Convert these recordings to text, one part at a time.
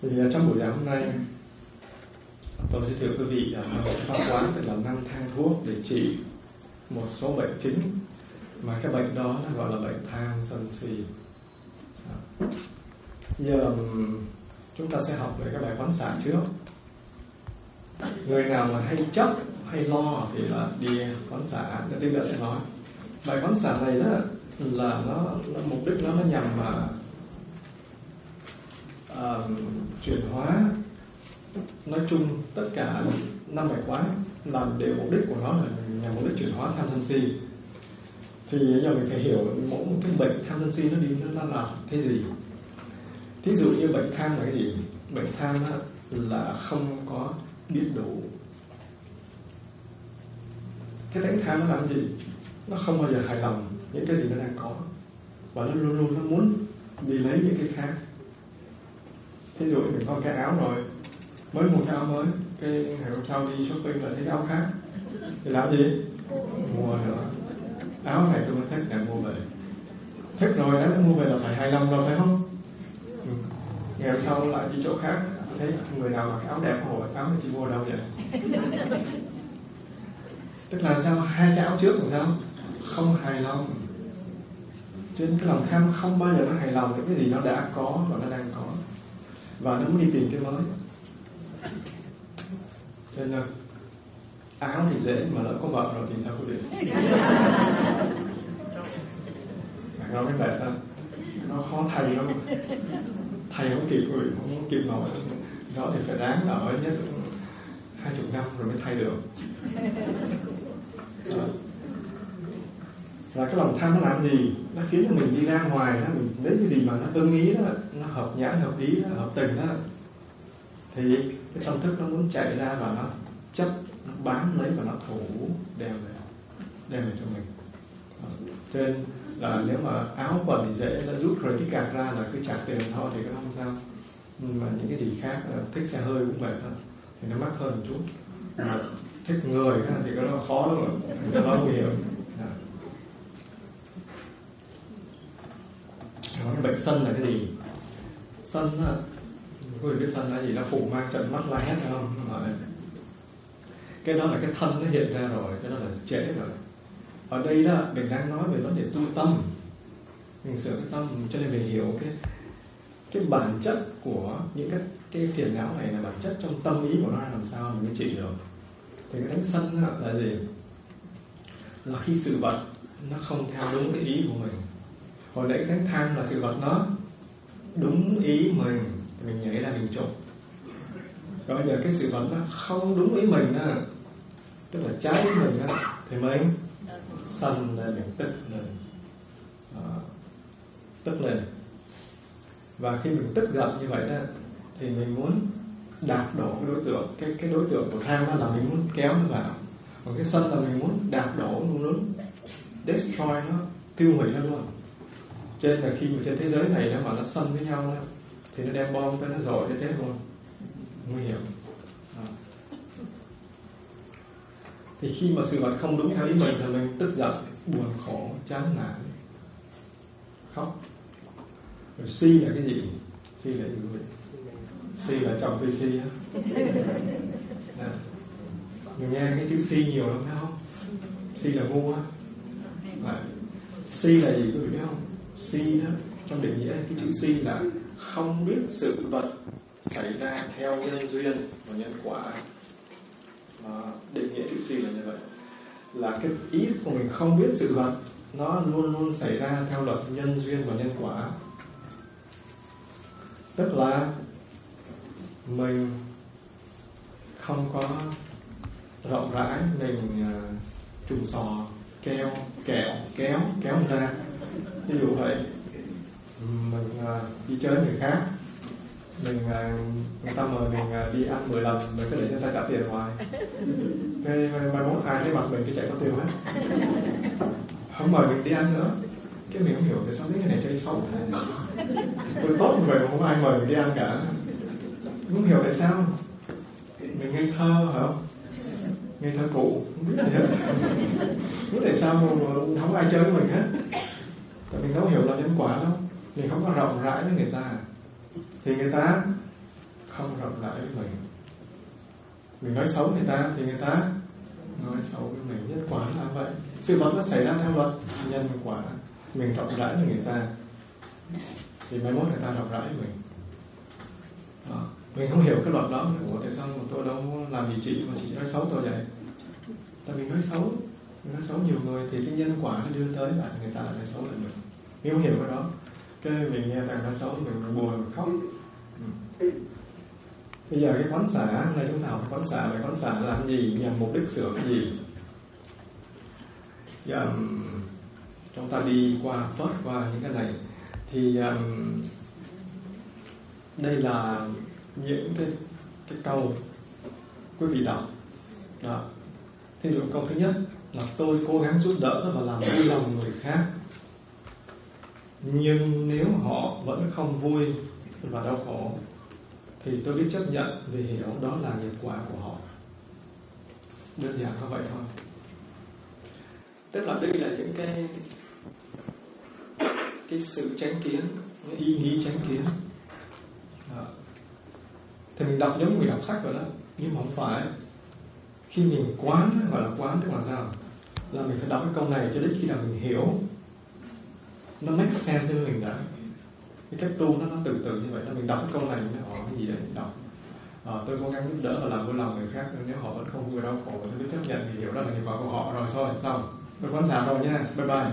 Thì trong buổi giảng hôm nay tôi giới thiệu quý vị một pháp quán tức là 5 thang thuốc để trị một số bệnh chính, mà cái bệnh đó nó gọi là bệnh tham sân si. Giờ chúng ta sẽ học về cái bài quán xả trước. Người nào mà hay chấp hay lo thì là đi quán xả, để tiếp nữa sẽ nói. Bài quán xả này đó là nó mục đích nó nhằm mà chuyển hóa, nói chung tất cả 5 bài quán làm đều mục đích của nó là nhằm mục đích chuyển hóa tham sân si. Thì giờ mình phải hiểu mỗi một cái bệnh tham sân si nó là cái gì. Thí dụ như bệnh tham là cái gì? Bệnh tham là không có biết đủ. Cái tánh tham nó làm gì? Nó không bao giờ hài lòng những cái gì nó đang có, và nó luôn luôn nó muốn đi lấy những cái khác. Thí dụ mình có cái áo rồi, mới mua cái áo mới, cái ngày hôm sau đi shopping là thấy cái áo khác, thì làm gì? Mua nữa. Áo này tôi mới thích, ngày mua về. Thích rồi, áo mua về là phải hài lòng rồi, phải không? Ngày hôm sau lại đi chỗ khác, thấy người nào mặc cái áo đẹp, hỏi áo này chị mua đâu vậy? Tức là sao? Hai cái áo trước làm sao? Không hài lòng. Cho nên cái lòng tham không bao giờ nó hài lòng với cái gì nó đã có và nó đang có, và nó muốn đi tìm cái mới. Cho nên áo thì dễ, mà lỡ có vợ rồi thì sao có được? Nó mới mệt đó. Nó khó thay lắm. Thay không kịp rồi, không kịp nổi. Đó thì phải ráng ở nhất 20 năm rồi mới thay được. Là cái lòng tham nó làm gì? Nó khiến cho mình đi ra ngoài đó, mình lấy cái gì mà nó ưng ý đó, nó hợp nhãn, hợp ý đó, hợp tình đó, thì cái tâm thức nó muốn chạy ra và nó chấp, nó bám lấy và nó thủ đem về cho mình. Cho nên là nếu mà áo quần thì dễ, nó rút rồi cái cạc ra là cứ trả tiền thôi thì nó không sao. Mà những cái gì khác, thích xe hơi cũng vậy thôi, thì nó mắc hơn một chút. Mà thích người thì nó khó lắm rồi, nó nguy hiểm. Cái bệnh sân là cái gì? Sân á, quý vị biết sân là gì? Nó phủ mang trận mắt la hét, phải không? Cái đó là cái thân nó hiện ra rồi, cái đó là trễ rồi. Ở đây đó mình đang nói về vấn đề tu tâm, mình sửa cái tâm, cho nên mình hiểu cái bản chất của những cái phiền não này là bản chất trong tâm ý của nó làm sao mình mới trị được. Thì cái tánh sân là gì? Là khi sự vật nó không theo đúng cái ý của mình. Hồi nãy cái tham là sự vật nó đúng ý mình thì mình nhảy ra mình chụp. Rồi bây giờ cái sự vật nó không đúng ý mình đó, tức là trái ý mình đó, thì mình sân lên, mình tức lên. Tức lên. Và khi mình tức giận như vậy đó, thì mình muốn đạp đổ cái đối tượng. Cái đối tượng của tham đó là mình muốn kéo nó vào. Còn cái sân là mình muốn đạp đổ, mình muốn destroy nó, tiêu hủy nó luôn. Cho nên là khi mà trên thế giới này đó mà nó sân với nhau đó, thì nó đem bom tới nó rội cái chết luôn, nguy hiểm. Thì khi mà sự vật không đúng theo ý mình thì mình tức giận, buồn khổ, chán nản, khóc. Rồi si là cái gì? Si là gì? Si là chồng tôi si á. Mình nghe cái chữ si nhiều lắm phải không? Si là ngu á. Si là gì quý vị biết không? Si đó, trong định nghĩa cái chữ si là không biết sự vật xảy ra theo nhân duyên và nhân quả. Định nghĩa chữ si là như vậy, là cái ý của mình không biết sự vật nó luôn luôn xảy ra theo luật nhân duyên và nhân quả. Tức là mình không có rộng rãi, mình trùng sò, kéo ra. Ví dụ vậy, mình đi chơi người khác, người ta mời mình đi ăn 10 lần, mình cứ để cho người ta trả tiền hoài. Cái mai mốt ai thấy mặt mình cái chạy có tiêu hết, không mời mình đi ăn nữa. Cái mình không hiểu tại sao cái này chơi xấu thế. Tôi tốt như vậy mà không ai mời mình đi ăn cả, không hiểu tại sao. Mình ngây thơ hả? Ngây thơ cụ, không biết gì hết. Không biết tại sao mà không có ai chơi với mình hết. Tại mình đâu hiểu là nhân quả đâu. Mình không có rộng rãi với người ta, thì người ta không rộng rãi với mình. Mình nói xấu người ta thì người ta nói xấu với mình. Nhân quả là vậy. Sự vật nó xảy ra theo luật nhân quả. Mình rộng rãi với người ta thì mai mốt người ta rộng rãi với mình. Đó. Mình không hiểu cái luật đó. Ủa tại sao tôi đâu làm gì chị mà chị nói xấu tôi vậy? Tại mình nói xấu nhiều người thì cái nhân quả nó đưa tới lại người ta lại nói xấu lại mình. Mình không hiểu cái đó. Cái mình nghe thằng nói xấu mình buồn mình khóc. Bây giờ cái quán xả này chúng ta học quán xả làm gì, nhằm mục đích sửa cái gì? Chúng ta đi qua phớt qua những cái này thì đây là những cái câu quý vị đọc đó. Thí dụ câu thứ nhất là tôi cố gắng giúp đỡ và làm vui lòng người khác, nhưng nếu họ vẫn không vui và đau khổ thì tôi biết chấp nhận vì hiểu đó là nghiệp quả của họ. Đơn giản như vậy thôi. Tức là đây là những cái sự chánh kiến, cái ý nghĩ chánh kiến. Đó. Thì mình đọc giống mình đọc sách rồi đó, nhưng mà không phải. Khi mình quán, gọi là quán tức là sao? Là mình phải đọc cái câu này cho đến khi nào mình hiểu, nó make sense với mình đã. Cái cách tu nó từ từ như vậy. Mình đọc cái câu này mình hỏi cái gì đấy mình đọc. Tôi cố gắng giúp đỡ và làm vui lòng người khác, nếu họ vẫn không vui đau khổ tôi biết chấp nhận vì hiểu đó là nghiệp quả của họ rồi. Thôi xong, tôi quán xả rồi nha, bye bye.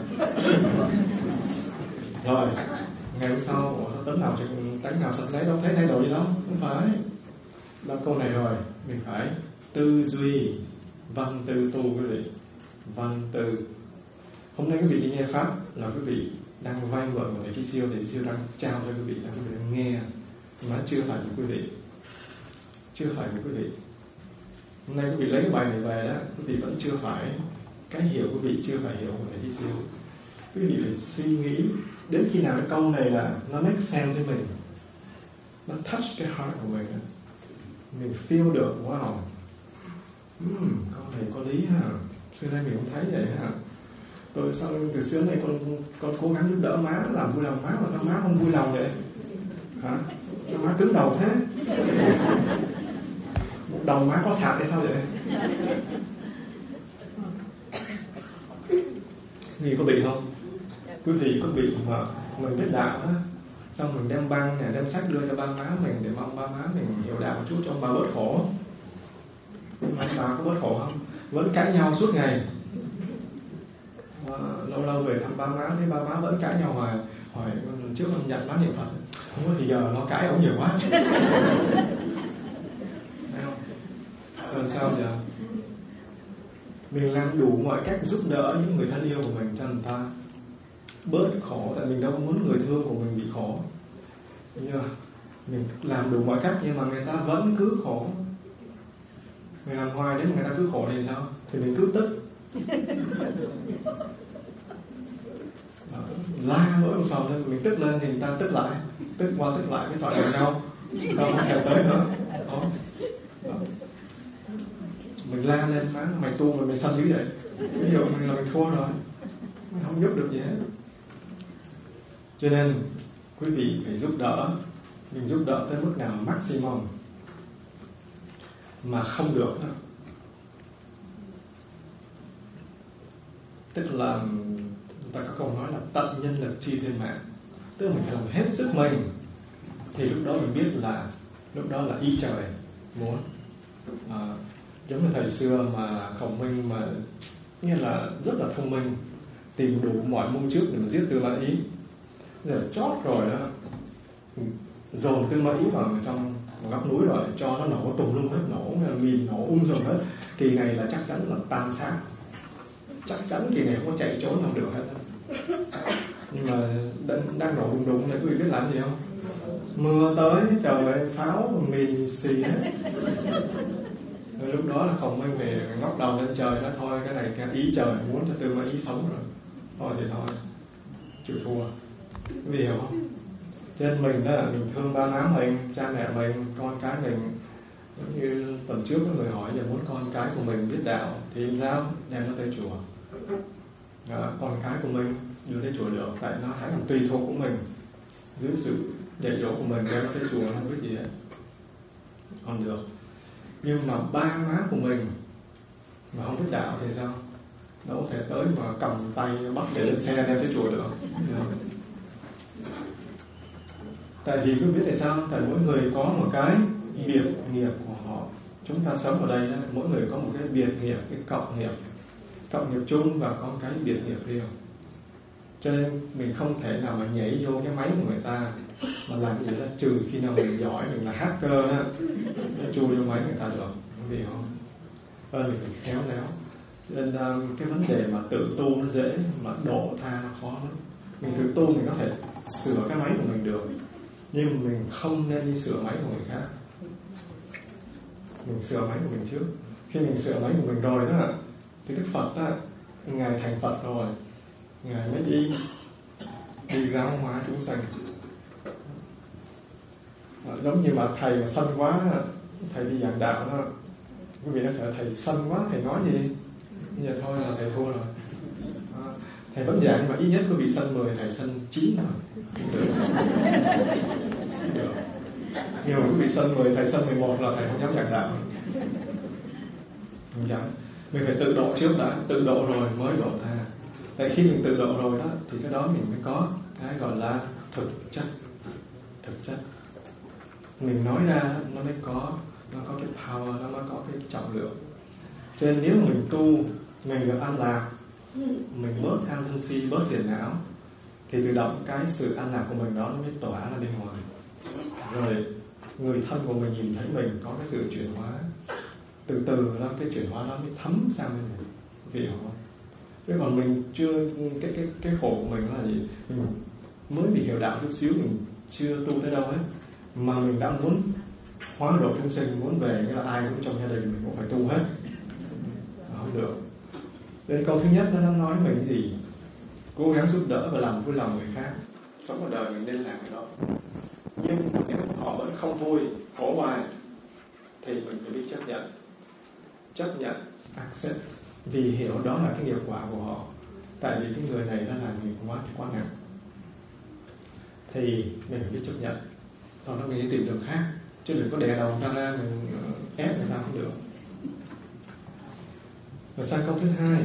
Rồi ngày hôm sau tấn nào tánh nào tánh đấy đâu thấy thay đổi gì đâu, không phải. Đọc câu này rồi mình phải tư duy văn tư tu quý vị. Văn tư. Hôm nay quý vị đi nghe pháp là quý vị đang vay mượn của thầy Chí Siêu, thầy Chí Siêu đang trao cho quý vị, đang quý vị đang nghe, mà chưa phải của quý vị, chưa phải của quý vị. Hôm nay quý vị lấy cái bài này về đó, quý vị vẫn chưa phải, cái hiểu quý vị chưa phải hiểu của thầy Chí Siêu. Quý vị phải suy nghĩ đến khi nào cái câu này là nó make sense với mình, nó touch cái heart của mình feel được. Wow, câu này có lý ha, xưa nay mình không thấy vậy ha. Tôi sao từ xưa này con cố gắng giúp đỡ má, làm vui lòng má, mà sao má không vui lòng vậy hả? Sao má cứng đầu thế? Một đầu má có sạc hay sao vậy? Quý vị có bị không? Quý vị có bị mà mình biết đạo á, xong mình đem băng này, đem sách đưa cho ba má mình để mong ba má mình hiểu đạo một chút cho ông bà bớt khổ. Nhưng mà ông bà có bớt khổ không? Vẫn cãi nhau suốt ngày. Lâu lâu về thăm ba má, thấy ba má vẫn cãi nhau mà hỏi trước con nhận má niệm Phật, không có thì giờ nó cãi ông nhiều quá. Thấy không? Rồi sao giờ? Mình làm đủ mọi cách giúp đỡ những người thân yêu của mình cho người ta bớt khổ, tại mình đâu muốn người thương của mình bị khổ. Nhưng mà mình làm đủ mọi cách nhưng mà người ta vẫn cứ khổ. Mình làm hoài đến người ta cứ khổ thì sao? Thì mình cứ tức. La mỗi một phòng lên, mình tức lên thì người ta tức lại, tức qua tức lại mới thoại được nhau, sao không thèm tới nữa. Đó. Mình la lên má mày tu mà mày sân dữ vậy, ví dụ mình là mình thua rồi, mình không giúp được gì hết. Cho nên quý vị phải giúp đỡ, mình giúp đỡ tới mức nào maximum mà không được đâu. Tức là người ta có câu nói là tận nhân lực chi thiên mạng, tức là mình phải làm hết sức mình thì lúc đó mình biết là lúc đó là ý trời muốn. Giống như thời xưa mà Khổng Minh mà nghĩa là rất là thông minh, tìm đủ mọi mưu trước để mà giết Tư Mã Ý. Giờ chót rồi đó, dồn Tư Mã Ý vào trong góc núi rồi, cho nó nổ tùm lum hết, nổ mìn nổ dồn hết. Kỳ này là chắc chắn là tan xác, chắc chắn kỳ này không có chạy trốn làm được hết. Nhưng mà đang nổ đùng đùng này, quý vị biết làm gì không? Mưa tới, trời ơi, pháo mìn xì hết. Rồi lúc đó là Khổng Minh về ngóc đầu lên trời, nói thôi cái này cái ý trời muốn cho Tư Mã Ý sống rồi, thôi thì thôi, chịu thua. Quý vị hiểu không? Cho nên mình đó là mình thương ba má mình, cha mẹ mình, con cái mình. Giống như tuần trước có người hỏi là muốn con cái của mình biết đạo thì làm sao? Đem nó tới chùa. Con cái của mình đưa tới chùa được, tại nó hãy làm tùy thuộc của mình, dưới sự dạy dỗ của mình đem nó tới chùa, nó không biết gì hết. còn được. Nhưng mà ba má của mình mà không biết đạo thì sao? Đâu có thể tới mà cầm tay bắt để lên xe đem tới chùa được. Tại vì cứ biết tại sao? Tại mỗi người có một cái biệt nghiệp của họ. Chúng ta sống ở đây, mỗi người có một cái biệt nghiệp, cái cộng nghiệp chung và có cái biệt nghiệp riêng. Cho nên mình không thể nào mà nhảy vô cái máy của người ta mà làm cái gì đó, trừ khi nào mình giỏi, mình là hacker á, chui vô máy người ta được, vì không? Mình phải khéo léo. Nên cái vấn đề mà tự tu nó dễ, mà độ tha nó khó lắm. Mình tự tu mình có thể sửa cái máy của mình được, nhưng mình không nên đi sửa máy của người khác. Mình sửa máy của mình trước. Khi mình sửa máy của mình rồi đó, thì Đức Phật đó, Ngài thành Phật rồi, Ngài mới đi giáo hóa chúng sanh. Giống như mà thầy mà sân quá, thầy đi giảng đạo đó, quý vị nói trời thầy sân quá, thầy nói gì? Bây giờ thôi là thầy thua rồi. Thầy vẫn giảng mà ít nhất quý vị sân 10, thầy sân 9 rồi. Được. Nhưng mà quý vị sân 10, thầy sân 11 là thầy không dám giảng đạo. Không dám. Mình phải tự độ trước đã, tự độ rồi mới độ tha. Tại khi mình tự độ rồi đó, thì cái đó mình mới có cái gọi là thực chất. Mình nói ra nó mới có, nó có cái power, nó mới có cái trọng lượng. Cho nên nếu mình tu, mình được an lạc, mình bớt tham sân si, bớt phiền não, thì tự động cái sự an lạc của mình đó nó mới tỏa ra bên ngoài. Rồi người thân của mình nhìn thấy mình có cái sự chuyển hóa, từ từ là cái chuyển hóa đó mới thấm sang bên mình, vì hiểu không? Chứ còn mình chưa, cái khổ của mình là gì? Mình mới bị hiểu đạo chút xíu, mình chưa tu tới đâu hết, mà mình đã muốn hóa độ chúng sinh, muốn về, nghĩa là ai cũng trong gia đình mình cũng phải tu hết, không được. Nên câu thứ nhất nó nói mình cái gì? Cố gắng giúp đỡ và làm vui lòng người khác. Sống ở đời mình nên làm cái đó. Nhưng nếu họ vẫn không vui, khổ hoài, thì mình phải biết chấp nhận, accept, vì hiểu đó là cái nghiệp quả của họ. Tại vì cái người này đã làm nghiệp quá nặng, thì mình phải biết chấp nhận. Sau đó mình đi tìm đường khác, chứ đừng có đè đầu người ta ra, mình ép người ta không được. Và sang câu thứ hai,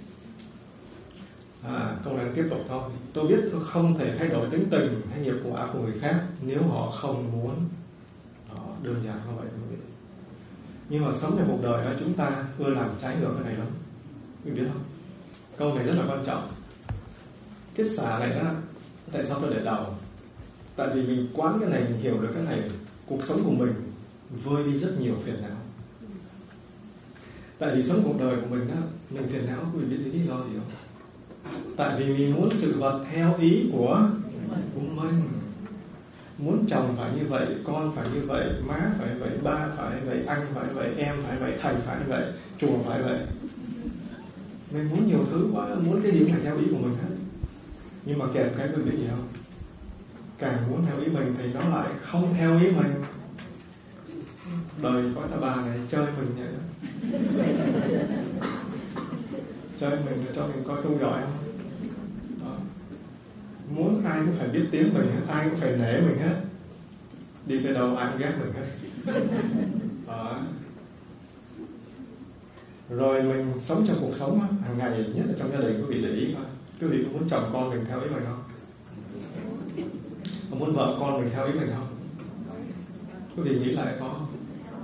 câu này tiếp tục thôi. Tôi biết tôi không thể thay đổi tính tình hay nghiệp quả của người khác nếu họ không muốn. Đó, đơn giản như vậy. Nhưng mà sống trong cuộc đời đó, chúng ta ưa làm trái ngược cái này lắm, quý vị biết không? Câu này rất là quan trọng. Cái xả này đó, tại sao tôi để đầu? Tại vì mình quán cái này, mình hiểu được cái này, cuộc sống của mình vơi đi rất nhiều phiền não. Tại vì sống cuộc đời của mình đó, mình phiền não, quý vị biết lý do gì không? Tại vì mình muốn sự vật theo ý của mình. Muốn chồng phải như vậy, con phải như vậy, má phải vậy, ba phải vậy, anh phải vậy, em phải vậy, thầy phải vậy, chùa phải vậy. Mình muốn nhiều thứ quá, muốn cái gì cũng phải theo ý của mình hết. Nhưng mà kèm cái quý vị gì không? Càng muốn theo ý mình thì nó lại không theo ý mình. Đời có ta bà này chơi mình vậy đó. Chơi mình để cho mình coi tu giỏi không? Đó. Muốn ai cũng phải biết tiếng mình hết, ai cũng phải nể mình hết. Đi tới đâu ai cũng ghét mình hết. Đó. Rồi mình sống trong cuộc sống hàng ngày, nhất là trong gia đình, quý vị để ý coi. Quý vị có muốn chồng con mình theo ý mình không? Có muốn vợ con mình theo ý mình không? Quý vị nghĩ lại có không?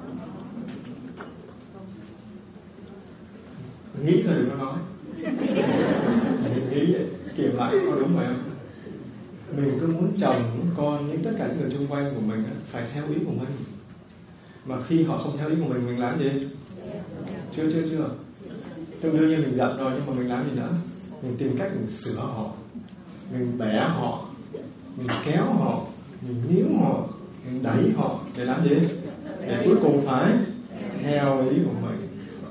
Nghĩ thôi đừng có nói. Mình nghĩ kiểm lại có đúng vậy không? Mình cứ muốn chồng, muốn con, những tất cả những người xung quanh của mình phải theo ý của mình. Mà khi họ không theo ý của mình làm gì? Chưa. Tương đương như mình giận rồi, nhưng mà mình làm gì nữa? Mình tìm cách mình sửa họ, mình bẻ họ, mình kéo họ, mình níu họ, mình đẩy họ để làm gì? Để cuối cùng phải theo ý của mình.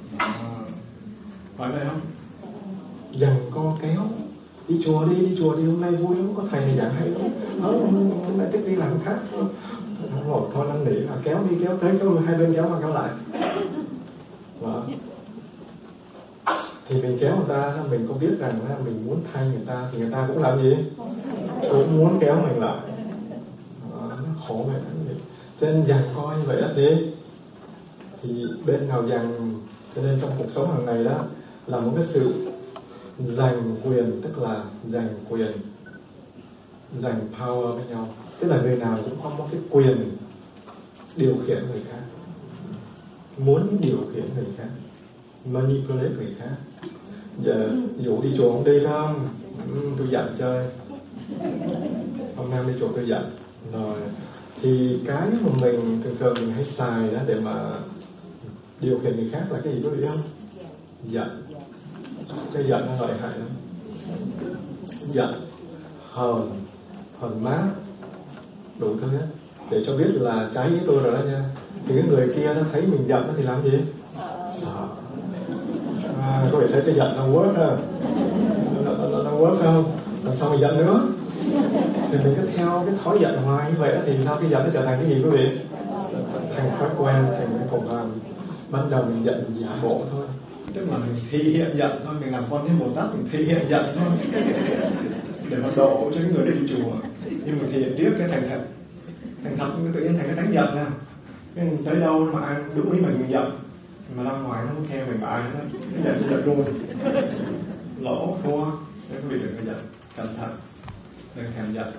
Phải vậy không? Dần co kéo. Đi chùa đi, hôm nay vui lắm, có thầy này giảng hay lắm. Hôm nay thích đi làm khác. Một thôi năn nỉ là kéo đi kéo tới, hai bên kéo qua kéo lại. Đó. Thì mình kéo người ta, mình có biết rằng là mình muốn thay người ta, thì người ta cũng làm gì? Cũng muốn kéo mình lại. Đó, nó khổ vậy. Cho nên dần coi như vậy đó thì thì bên nào giành. Cho nên trong cuộc sống hàng ngày đó là một cái sự giành quyền, tức là giành quyền, giành power với nhau. Tức là người nào cũng có một cái quyền điều khiển người khác, muốn điều khiển người khác, manipulate người khác. Giờ dụ đi chùa không đi không? Tôi giận chơi. Hôm nay đi chùa tôi giận. Rồi thì cái mà mình thường mình hay xài đó để mà điều khiển người khác là cái gì quý vị không? Giận. Cái giận nó lợi hại lắm. Giận, hờn mát, đủ thứ hết, để cho biết là trái ý tôi rồi đó nha. Thì cái người kia nó thấy mình giận thì làm gì? Sợ. Có thể thấy cái giận nó work ha, nó work không? Làm sao mà giận nữa? Thì mình cứ theo cái thói giận hoài như vậy đó, thì sao cái giận nó trở thành cái gì quý vị? Thành thói quen, thành cái cục làm. Ban đầu mình giận mình giả bộ thôi, tức là mình thi hiện giận thôi, mình làm con Thế Bồ Tát mình thi hiện giận thôi để mà độ cho cái người đi chùa. Nhưng mà thì trước cái thành thật tự nhiên thành cái tánh giận nha. Cái tới đâu mà ai đúng ý mình giận, mà ra ngoài nó không khen mình mà ai nữa, cái giận luôn, lỗ thua. Nên quý vị đừng có giận, cẩn thận, đừng thèm giận.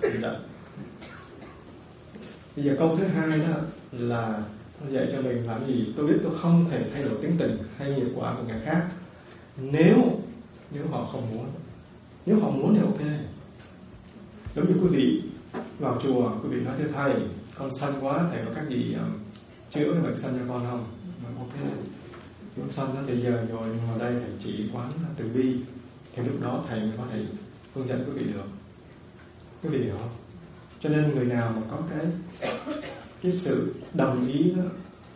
Bây giờ câu thứ hai đó là nó dạy cho mình làm gì? Tôi biết tôi không thể thay đổi tính tình hay nghiệp quả của người khác nếu họ không muốn. Nếu họ muốn thì ok. Giống như quý vị vào chùa, quý vị nói thưa thầy, con sân quá, thầy có cách gì chữa cái bệnh sân cho con không? Nói ok. Những sân đó bây giờ rồi, nhưng mà đây thầy chỉ quán từ bi, thì lúc đó thầy mới có thể hướng dẫn quý vị được. Quý vị hiểu không? Cho nên người nào mà có cái sự đồng ý đó,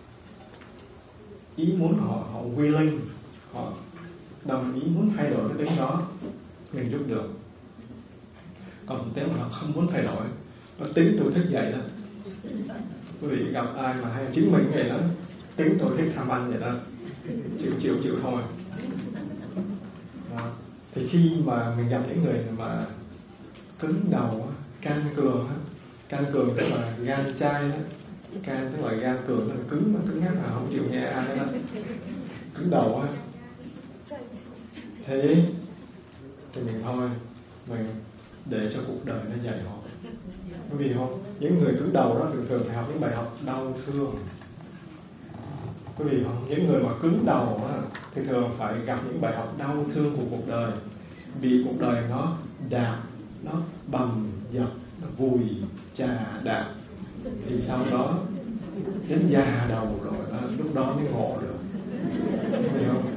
ý muốn họ willing, họ đồng ý muốn thay đổi cái tính đó, mình giúp được. Còn nếu mà họ không muốn thay đổi, nó tính tôi thích vậy đó. Quý vị gặp ai mà hay chính mình vậy đó, tính tôi thích tham ăn vậy đó, chịu thôi. Đó. Thì khi mà mình gặp những người mà cứng đầu, can cường tức là gan chai đó. Can tức là gan cường, nó cứng ngắc là không chịu nghe ai đó, cứng đầu á. Thế thì mình thôi, mình để cho cuộc đời nó dạy họ. Quý vị không? Những người cứng đầu đó thường phải học những bài học đau thương. Quý vị không? Những người mà cứng đầu đó, thì thường phải gặp những bài học đau thương của cuộc đời. Vì cuộc đời nó đạp, nó bầm dập, nó vùi chà đạp. Thì sau đó đến già đầu rồi đó, lúc đó mới ngộ được. Hiểu không?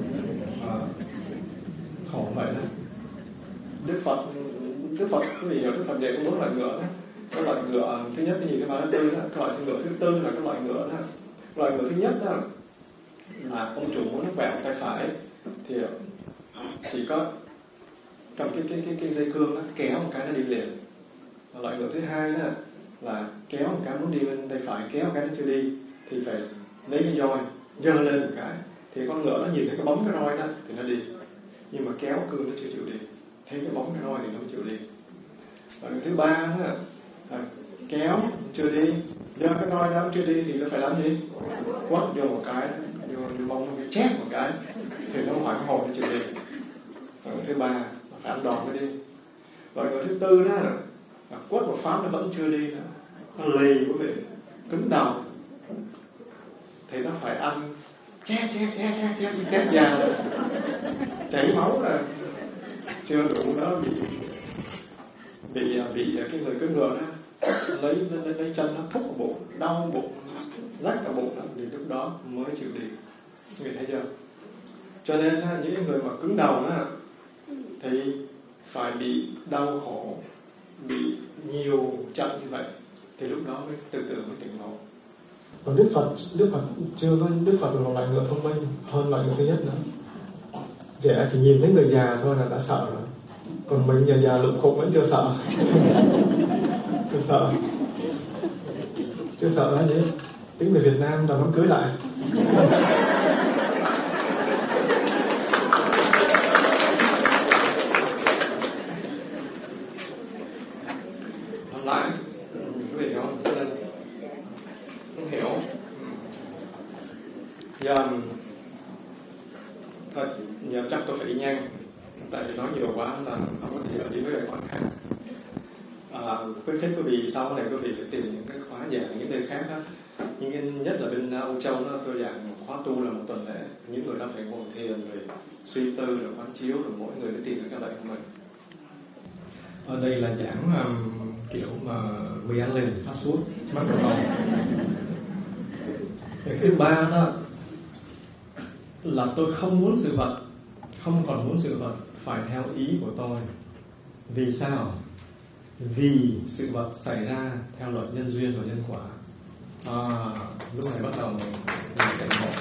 Khổ vậy đó. Đức Phật quý vị hiểu, Đức Phật dạy có 4 loại ngựa đó. Cái loại ngựa thứ nhất cái gì, cái thứ tư đó. Cái loại ngựa thứ tư là cái loại ngựa đó. Loại ngựa thứ nhất đó là ông chủ muốn vẹo tay phải thì chỉ có cầm cái dây cương đó, kéo một cái nó đi liền. Loại ngựa thứ hai đó là kéo một cái muốn đi lên tay phải, kéo một cái nó chưa đi thì phải lấy cái roi giơ lên một cái, thì con ngựa nó nhìn thấy cái bóng cái roi đó thì nó đi, nhưng mà kéo cương nó chưa chịu đi, thấy cái bóng cái roi thì nó không chịu đi. Và thứ ba đó là kéo chưa đi, giơ cái roi đó chưa đi thì nó phải làm gì? Quất vô một cái, vô mông nó bị chép một cái thì nó hoảng hồn nó chịu đi. Và thứ ba là phải ăn đòn mới đi. Rồi người thứ tư đó là quất một phát nó vẫn chưa đi nữa, nó lì quý vị, cứng đầu thì nó phải ăn chép tép da chảy máu là chưa đủ đó, bị cái người cứ ngựa đó lấy chân nó thúc vào bụng, đau bụng, rách cả bụng đó, thì lúc đó mới chịu đi. Người thấy chưa? Cho nên những người mà cứng đầu đó thì phải bị đau khổ, bị nhiều trận như vậy thì lúc đó mới từ từ mới tỉnh ngộ. Còn Đức Phật là một loại ngựa thông minh hơn loại ngựa thứ nhất nữa. Trẻ thì nhìn thấy người già thôi là đã sợ rồi, còn mình già lụm khủng vẫn chưa sợ. chưa sợ là gì? Tiếng người Việt Nam là đám cưới lại. Lại quý vị không? Cho nên không hiểu. Thôi, giờ chắc tôi phải đi nhanh, tại vì nói nhiều quá là không có thể đi với bài khoản khác. Khuyến khích quý vị sau này quý vị phải tìm những cái khóa giảng những nơi khác đó. Nhưng nhất là bên Âu Châu đó, tôi giảng khóa tu là một tuần lễ, những người đó phải ngồi thiền rồi suy tư rồi quán chiếu rồi mỗi người để tìm cái bệnh của mình. Ở đây là giảng kiểu mà mì ăn liền fast food mắc đầu to. Thứ ba đó là tôi không muốn sự vật, không còn muốn sự vật phải theo ý của tôi. Vì sao? Vì sự vật xảy ra theo luật nhân duyên và nhân quả. Lúc này bắt đầu mình cảnh ngộ.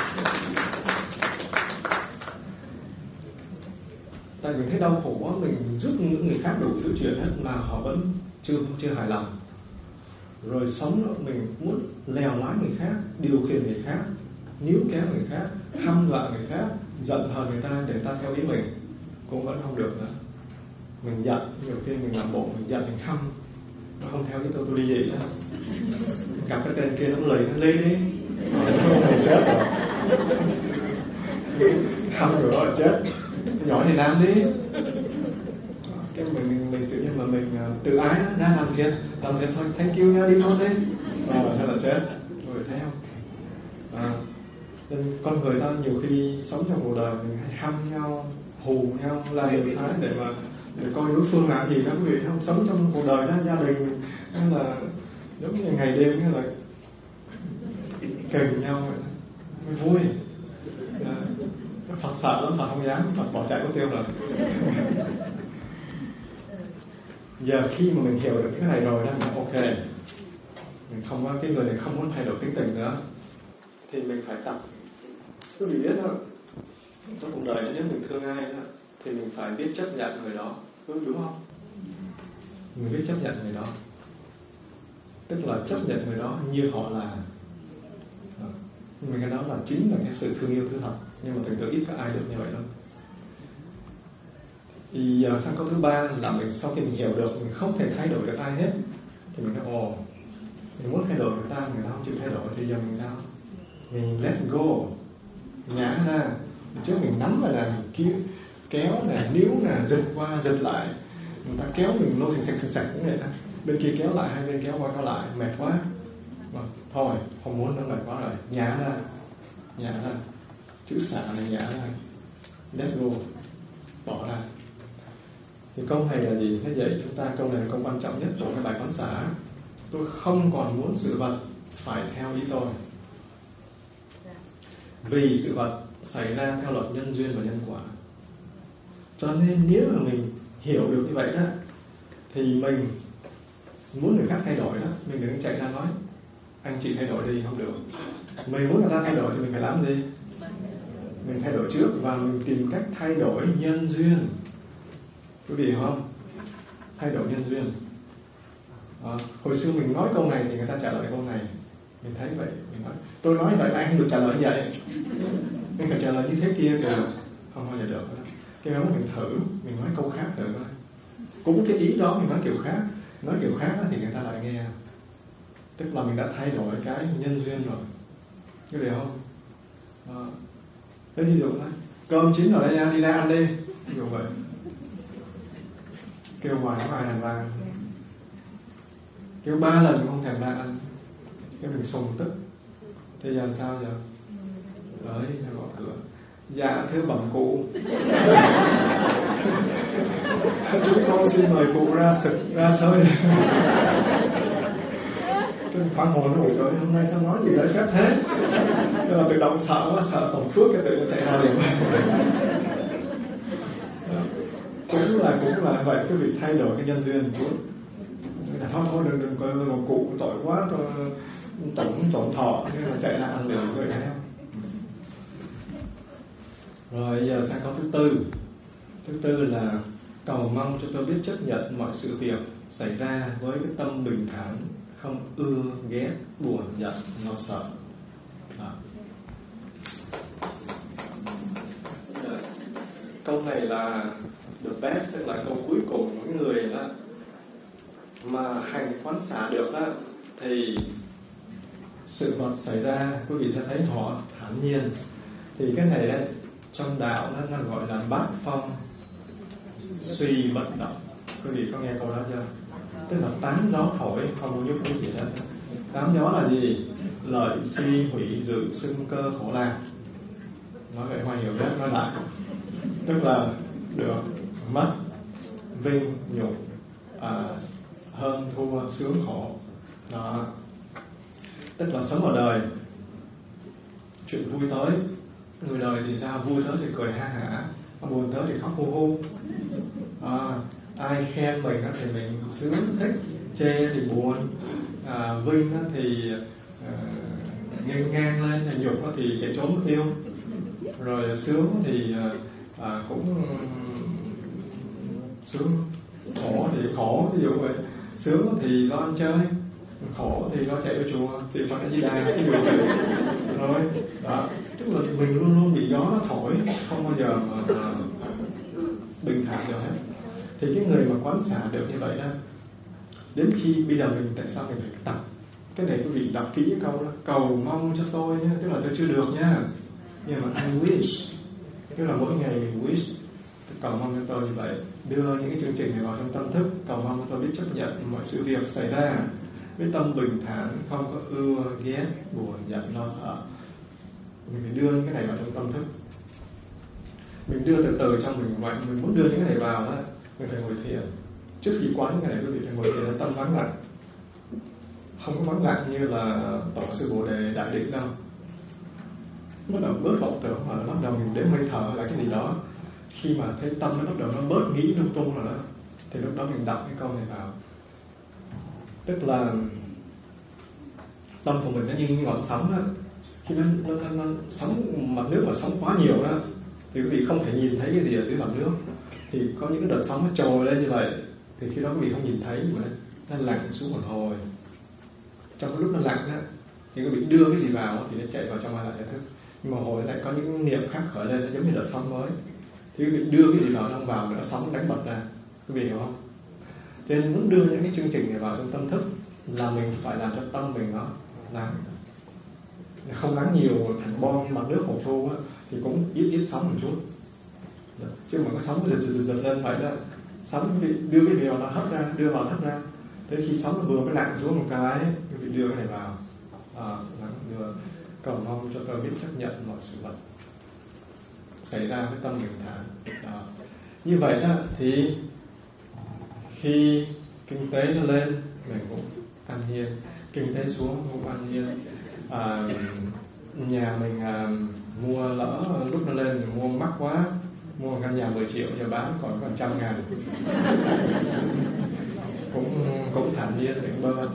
Tại mình thấy đau khổ quá, mình giúp những người khác đủ thứ chuyện hết mà họ vẫn chưa hài lòng. Rồi sống đó, mình muốn lèo lái người khác, điều khiển người khác, níu kéo người khác, hăm dọa người khác, giận hờn người ta để ta theo ý mình, cũng vẫn không được nữa. Mình giận, nhiều khi mình làm bộ mình giận, mình hăm, nó không theo ý tôi đi gì đó. Gặp cái tên kia nó lười, nó lê đi, mình chết rồi. Hăm rồi đó là chết. Nhỏ thì làm đi. Cái mình tự nhiên mà mình tự ái ra làm thiệt thôi, thank you nha, đi thôi đi. Thế là chết. Rồi thấy không? Nên con người ta nhiều khi sống trong cuộc đời mình hay hăm nhau, hù nhau, làm nhiều thái để coi đối phương làm gì đó, quý vị không? Sống trong cuộc đời đó, gia đình hay là giống như ngày đêm hay là kềnh nhau mới vui. Phật sợ lắm, Phật không dám, Phật bỏ chạy có tiêu rồi. Giờ khi mà mình hiểu được cái này rồi đó, mình ok, mình không có cái người này không muốn thay đổi tính tình nữa, thì mình phải tập. Quý vị biết thôi, trong cuộc đời nếu mình thương ai đó, thì mình phải biết chấp nhận người đó, đúng không? Mình biết chấp nhận người đó, tức là chấp nhận người đó như họ là. Mình cái đó là chính là cái sự thương yêu thứ thật. Nhưng mà thực sự ít có ai được như vậy đâu. Thì giờ sang câu thứ ba là mình sau khi mình hiểu được mình không thể thay đổi được ai hết, thì mình nói mình muốn thay đổi người ta không chịu thay đổi, thì giờ mình sao? Mình let go, nhả ra. Trước mình nắm rồi là mình kéo nè, níu nè, giật qua giật lại, người ta kéo mình lôi sạch cũng vậy đó. Bên kia kéo lại, hai bên kéo qua kéo lại, mệt quá. Thôi, không muốn nó mệt quá rồi, nhả ra. Chữ xả này nhả ra, let go, bỏ ra. Thì câu này là gì? Thế vậy chúng ta, câu này là câu quan trọng nhất của cái bài quán xả. Tôi không còn muốn sự vật phải theo ý tôi. Vì sự vật xảy ra theo luật nhân duyên và nhân quả. Cho nên nếu mà mình hiểu được như vậy đó, thì mình muốn người khác thay đổi đó, mình đừng chạy ra nói anh chị thay đổi đi, không được. Mình muốn người ta thay đổi thì mình phải làm gì? Mình thay đổi trước và mình tìm cách thay đổi nhân duyên. Quý vị hiểu không? Thay đổi nhân duyên. Hồi xưa mình nói câu này thì người ta trả lời câu này. Mình thấy vậy, mình nói tôi nói vậy anh không được trả lời như vậy. Mình phải trả lời như thế kia kìa. Không bao giờ được. Cái đó mình thử, mình nói câu khác thử coi. Cũng cái ý đó mình nói kiểu khác. Nói kiểu khác thì người ta lại nghe. Tức là mình đã thay đổi cái nhân duyên rồi. Có hiểu không? Thế ví dụ này, cơm chín rồi đây nha, đi ra ăn đi. Ví dụ vậy. Kêu hoài không ai thèm ra. Kêu 3 lần không thèm ra ăn. Cái mình sùng tức. Thế giờ sao giờ? Đấy, nó gõ cửa. Dạ thưa bẩm cụ. Chúng con xin mời cụ ra sơi. Tôi phản hồi nó trời ơi, hôm nay sao nói gì đấy phép thế. Tức là tự động sợ quá, sợ tổng phước cái tự nó chạy ra liền. Cũng là vậy, cái việc thay đổi cái nhân duyên một chút. Thôi đừng coi một cụ tội quá, tổn thọ, nên là chạy ra ăn liền rồi thấy không? Rồi giờ sang câu thứ tư. Thứ tư là cầu mong cho tôi biết chấp nhận mọi sự việc xảy ra với cái tâm bình thản, không ưa, ghét, buồn, giận, lo sợ. Câu này là the best, tức là câu cuối cùng mỗi người đó mà hành quán xả được đó, thì sự vật xảy ra, quý vị sẽ thấy họ thản nhiên. Thì cái này ấy, trong đạo nó gọi là bát phong suy vận động. Quý vị có nghe câu đó chưa? Tức là tán gió thổi không có giúp quý vị hết. Tán gió là gì? Lợi suy hủy dự xưng cơ khổ lạc. Nói vậy Hoa hiểu rất nói lại. Tức là được, mất, vinh, nhục, hơn, thua, sướng, khổ. Đó. Tức là sống ở đời, chuyện vui tới, người đời thì sao? Vui tới thì cười ha hả, buồn tới thì khóc hu hu. Ai khen mình thì mình sướng thích, chê thì buồn, vinh thì nghênh ngang lên, nhục thì chạy trốn mất tiêu, rồi sướng thì cũng sướng, khổ thì khổ, ví dụ vậy. Sướng thì lo ăn chơi, khổ thì lo chạy vào chùa, thì Phật A Di Đà, cái điều này. Rồi đó, tức là mình luôn luôn bị gió nó thổi, không bao giờ mà bình thản được hết. Thì cái người mà quán xả được như vậy đó, đến khi bây giờ mình tại sao mình phải tập cái này? Quý vị đọc kỹ cái câu đó, cầu mong cho tôi nhé, tức là tôi chưa được nhá, nhưng mà I wish, tức là mỗi ngày wish, cầu mong cho tôi như vậy, đưa những cái chương trình này vào trong tâm thức, cầu mong cho tôi biết chấp nhận mọi sự việc xảy ra với tâm bình thản, không có ưa ghét, buồn, giận, lo sợ. Mình phải đưa những cái này vào trong tâm thức. Mình đưa từ từ trong mình vậy. Mình muốn đưa những cái này vào đó, mình phải ngồi thiền. Trước khi quán những cái này, quý vị phải ngồi thiền, tâm vắng lặng. Không có vắng lặng như là Tổ sư Bồ Đề Đại Định đâu. Bắt đầu bớt vọng tưởng, mà bắt đầu mình đến hơi thở là cái gì đó. Khi mà thấy tâm nó bắt đầu nó bớt nghĩ lung tung rồi đó, thì lúc đó mình đọc cái câu này vào. Tức là tâm của mình nó như ngọn sóng đó. Khi nó sóng, mặt nước mà sóng quá nhiều đó, thì quý vị không thể nhìn thấy cái gì ở dưới mặt nước. Thì có những cái đợt sóng nó trồi lên như vậy, thì khi đó quý vị không nhìn thấy, mà nó lặn xuống một hồi. Trong cái lúc nó lặn đó, thì quý vị đưa cái gì vào thì nó chạy vào trong ai lại thức. Nhưng mà hồi lại có những niệm khác khởi lên, nó giống như đợt sóng mới. Thì quý vị đưa cái gì vào nó không vào, nó sóng đánh bật ra. Quý vị hiểu không? Cho nên muốn đưa những cái chương trình này vào trong tâm thức là mình phải làm cho tâm mình nó lắng. Không lắng nhiều thành bom mặt nước hồ thu á, thì cũng ít sóng một chút. Chứ mà có sóng giật lên vậy đó, sóng đưa cái gì vào nó hất ra, đưa vào hất ra. Tới khi sóng nó vừa mới lặn xuống một cái, quý vị đưa cái này vào, đưa cầu mong cho tôi biết chấp nhận mọi sự vật xảy ra với tâm bình thản. Đó. Như vậy đó thì khi kinh tế nó lên, mình cũng an nhiên. Kinh tế xuống cũng an nhiên. Nhà mình mua lỡ lúc nó lên mình mua mắc quá, mua căn nhà 10 triệu giờ bán còn 100.000, cũng thản nhiên tỉnh bơ.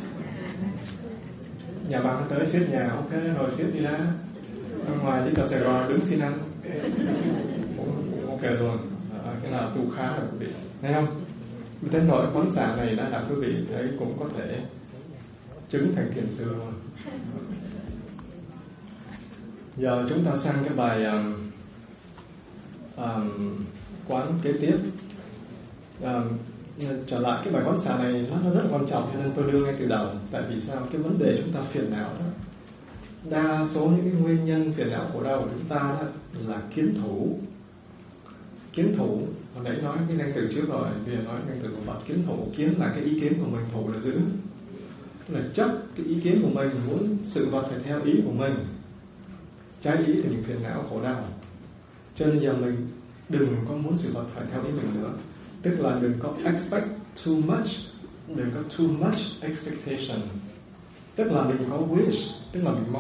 Nhà băng tới xếp nhà, ok rồi xếp đi ra. Ở ngoài đi vào Sài Gòn đứng xin ăn, cũng ok luôn. Cái nào tu khá là quý vị, thấy không? Tới nỗi quán xả này đã làm quý vị thấy cũng có thể chứng thành thiền sư luôn. Giờ chúng ta sang cái bài quán kế tiếp. Trở lại cái bài quán xả này nó rất là quan trọng, cho nên tôi đưa ngay từ đầu. Tại vì sao? Cái vấn đề chúng ta phiền não đó, đa số những cái nguyên nhân phiền não khổ đau của chúng ta đó là kiến thủ. Kiến thủ, hồi nãy nói cái danh từ trước rồi, bây giờ nói danh từ của Phật. Kiến thủ, kiến là cái ý kiến của mình, thủ là giữ. Tức là chấp cái ý kiến của mình, muốn sự vật phải theo ý của mình. Trái ý thì mình phiền não khổ đau. Cho nên giờ mình đừng có muốn sự vật phải theo ý mình nữa. Tức là đừng có expect too much, đừng có too much expectation. Tức là mình có wish, tức là mình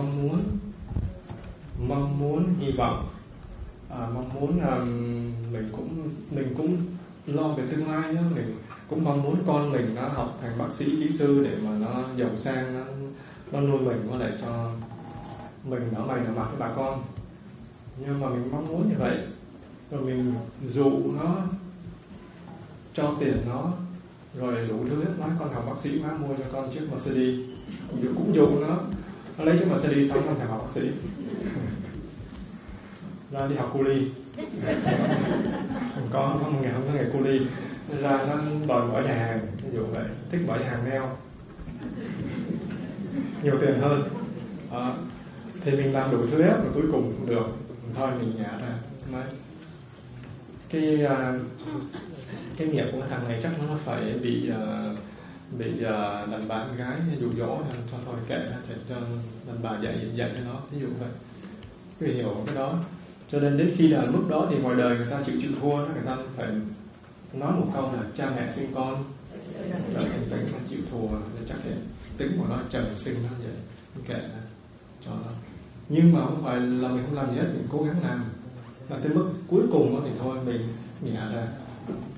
mong muốn, hy vọng, mong muốn mình cũng lo về tương lai nữa. Mình cũng mong muốn con mình nó học thành bác sĩ, kỹ sư để mà nó giàu sang, nó nuôi mình, có lại cho mình nở mày nở mặt với bà con. Nhưng mà mình mong muốn như vậy, rồi mình dụ nó, cho tiền nó, rồi đủ thứ hết. Nói con học bác sĩ, má mua cho con chiếc Mercedes, cũng dụ nó lấy chiếc Mercedes xong con thèm học bác sĩ, ra đi học cu ly. Con không có nghề cu ly, ra nó đòi mở nhà hàng, ví dụ vậy, thích mở nhà hàng nail, nhiều tiền hơn. Thì mình làm đủ thứ hết mà cuối cùng không được, thôi mình nhả ra. Cái nghiệp của thằng này chắc nó phải bị đàn bà con gái dụ dỗ, cho thôi kệ nó, cho đàn bà dạy cho nó, ví dụ vậy. Cứ hiểu cái đó. Cho nên đến khi là lúc đó thì ngoài đời người ta chịu thua, người ta phải nói một câu là cha mẹ sinh con, đã thành tính là chịu thua, chắc là tính của nó trời sinh nó vậy, kệ cho nó. Nhưng mà không phải là mình không làm gì hết, mình cố gắng làm, và tới mức cuối cùng thì thôi mình nhả ra.